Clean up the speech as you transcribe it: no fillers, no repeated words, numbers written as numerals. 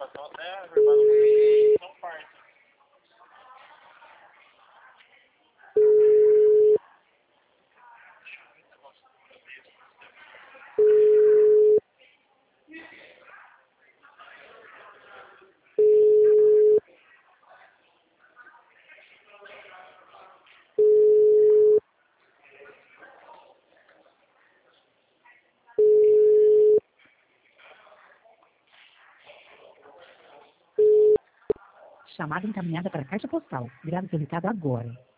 gravação até a São parte. Chamada encaminhada para a caixa postal. Grave seu recado agora.